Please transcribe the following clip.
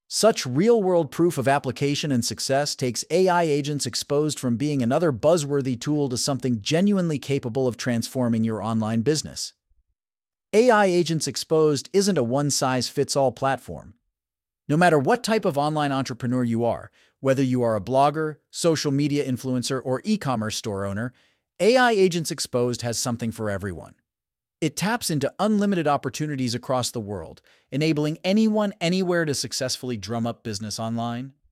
Such real-world proof of application and success takes AI Agents Exposed from being another buzzworthy tool to something genuinely capable of transforming your online business. AI Agents Exposed isn't a one-size-fits-all platform. No matter what type of online entrepreneur you are, whether you are a blogger, social media influencer, or e-commerce store owner, AI Agents Exposed has something for everyone. It taps into unlimited opportunities across the world, enabling anyone anywhere to successfully drum up business online.